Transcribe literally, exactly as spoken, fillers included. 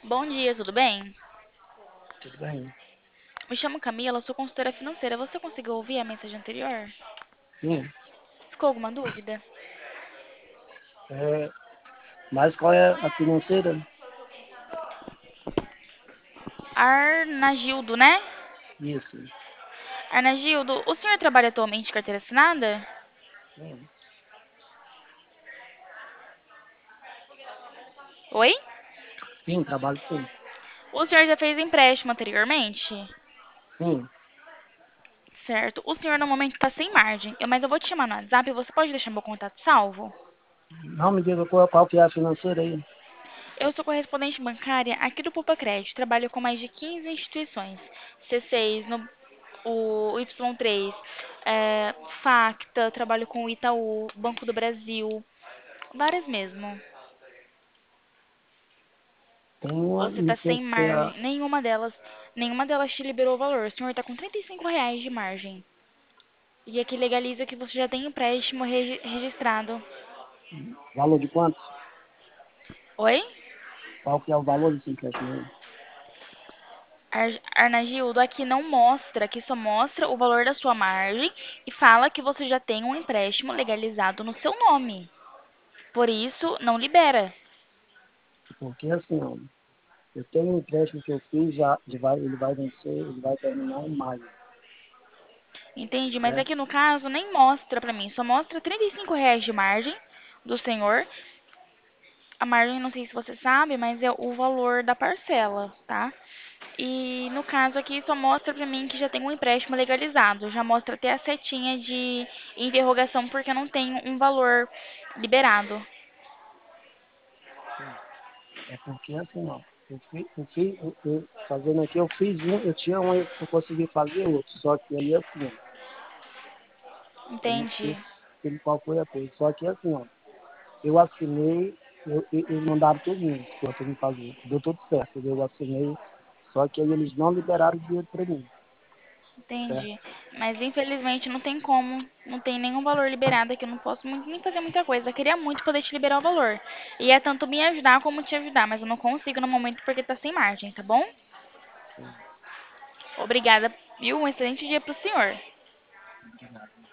Bom dia, tudo bem? Tudo bem? Me chamo Camila, sou consultora financeira. Você conseguiu ouvir a mensagem anterior? Sim. Ficou alguma dúvida? É, mas qual é a financeira? Arnagildo, né? Isso. Arnagildo, o senhor trabalha atualmente de carteira assinada? Sim. Oi? Sim, trabalho sim. O senhor já fez empréstimo anteriormente? Sim. Certo. O senhor no momento está sem margem, eu- mas eu vou te chamar no WhatsApp. Você pode deixar meu contato salvo? Não me diga qual, qual que é a financeira aí. Eu sou correspondente bancária aqui do Poupa Crédito. Trabalho com mais de quinze instituições. C seis, no, o Y três, é, Facta, trabalho com o Itaú, Banco do Brasil, várias mesmo. Tem uma, Você não tá sei sem se é a, margem. Nenhuma delas, nenhuma delas te liberou o valor. O senhor tá com trinta e cinco reais de margem. E aqui legaliza que você já tem empréstimo regi- registrado. valor de quanto? Oi? Qual que é o valor desse empréstimo aí? Ar- Arnagildo, aqui não mostra, aqui só mostra o valor da sua margem e fala que você já tem um empréstimo legalizado no seu nome. Por isso, não libera. Porque assim, ó, eu tenho um empréstimo que eu fiz, já, de vai, ele vai vencer, ele vai terminar em maio, Entendi, mas certo? aqui no caso nem mostra pra mim, só mostra trinta e cinco reais de margem do senhor. A margem, não sei se você sabe, mas é o valor da parcela, tá? E no caso aqui só mostra pra mim que já tem um empréstimo legalizado, já mostra até a setinha de interrogação porque não tem um valor liberado. Sim. É porque assim, ó, eu fiz, eu fiz eu, eu- fazendo aqui, eu fiz um, eu tinha um, eu consegui fazer outro, só que aí assim, ó, eu não sei Entendi, se- qual foi a coisa, só que assim, ó, eu assinei, eu, eu- eles mandaram tudo isso para eu me fazer. Deu tudo certo. Eu assinei, só que aí eles não liberaram o dinheiro para mim, certo? entendi. Mas infelizmente não tem como, não tem nenhum valor liberado aqui, eu não posso muito- nem fazer muita coisa. Eu queria muito poder te liberar o valor. E é tanto me ajudar como te ajudar, mas eu não consigo no momento porque tá sem margem, tá bom? Sim, Obrigada, viu? Um excelente dia pro senhor. obrigado.